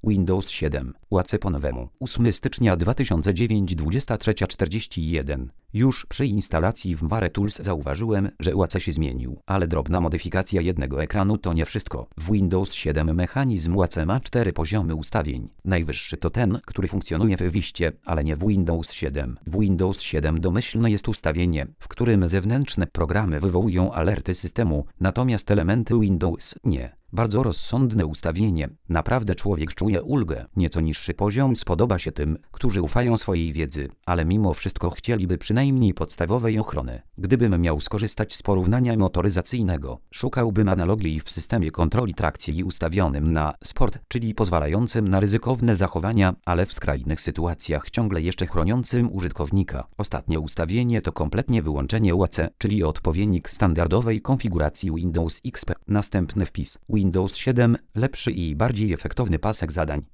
Windows 7. UAC po nowemu. 8 stycznia 2009 23:41. Już przy instalacji w Mare Tools zauważyłem, że UAC się zmienił. Ale drobna modyfikacja jednego ekranu to nie wszystko. W Windows 7 mechanizm UAC ma 4 poziomy ustawień. Najwyższy to ten, który funkcjonuje w Viście, ale nie w Windows 7. W Windows 7 domyślne jest ustawienie, w którym zewnętrzne programy wywołują alerty systemu, natomiast elementy Windows nie. Bardzo rozsądne ustawienie. Naprawdę człowiek czuje ulgę. Nieco niższy poziom spodoba się tym, którzy ufają swojej wiedzy, ale mimo wszystko chcieliby przynajmniej podstawowej ochrony. Gdybym miał skorzystać z porównania motoryzacyjnego, szukałbym analogii w systemie kontroli trakcji ustawionym na sport, czyli pozwalającym na ryzykowne zachowania, ale w skrajnych sytuacjach ciągle jeszcze chroniącym użytkownika. Ostatnie ustawienie to kompletnie wyłączenie UAC, czyli odpowiednik standardowej konfiguracji Windows XP. Następny wpis. Windows 7 – lepszy i bardziej efektowny pasek zadań.